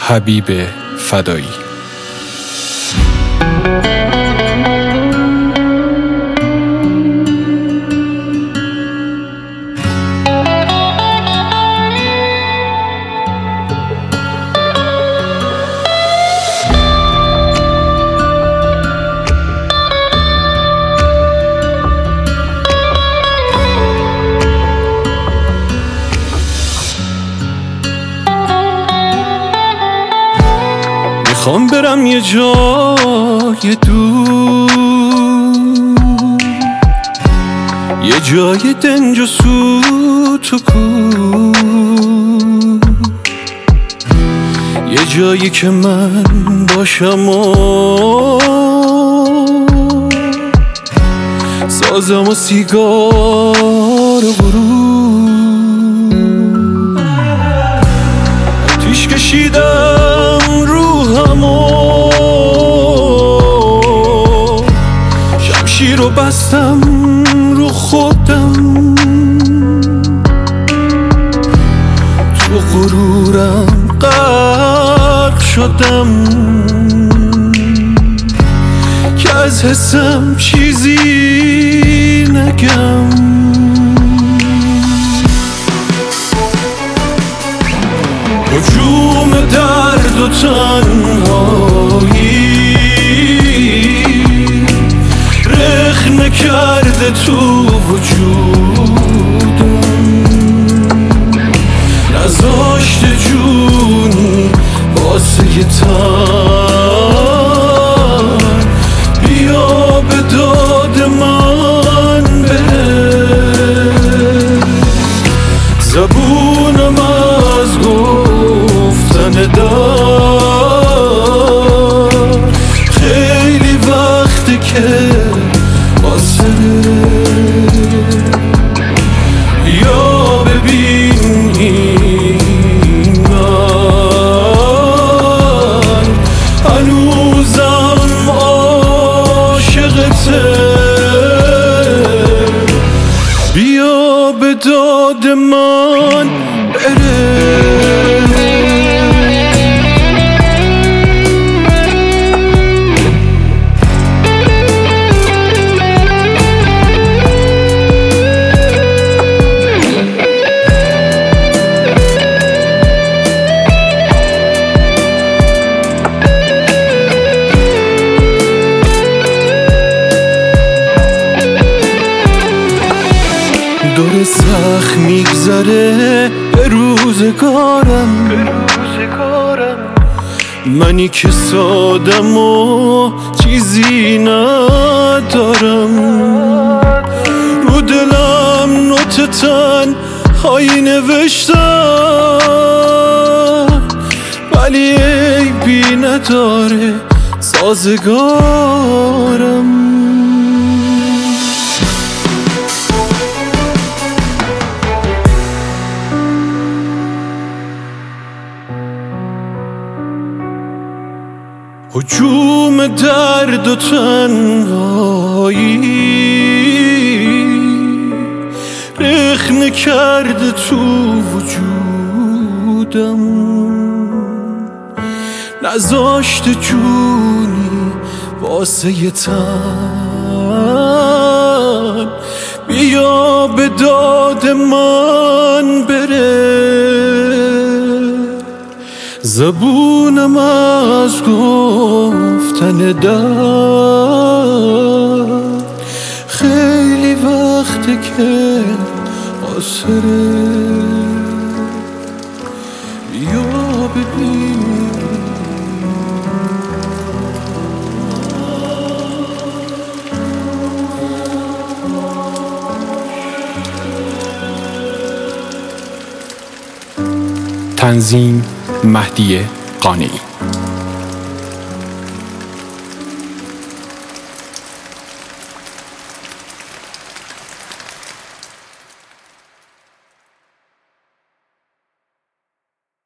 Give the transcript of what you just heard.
حبیب فدایی. میخوام برم یه جای دور، یه جای دنج و سوت و کور، یه جایی که من باشم و سازم و سیگار و برود. آتیش کشیدم روحمو، شمشیر رو بستم رو خودم، تو غرورم غرق شدم که از حسم چیزی نگم. هجوم درد و تنهایی رخنه کرده تو وجودم، نذاشته جونی واسه یه تن بیا به داد من بره. زبونم از گفتن دار خیلی وقته که یا ببین من هنوزم عاشقته، بیا به داد من بره. دور سخت میگذره به روزگارم، منی که سادم و چیزی ندارم، رو دلم نوتتن هایی نوشتم ولی عیبی نداره سازگارم. هجوم درد و تنهایی رخنه کرده تو وجودم، نذاشته جونی واسه یه تن بیا به داد من بره. زبونم از گفتن دار خیلی وقته که قاصره، بیا ببین تنظیم مهدی قانعی.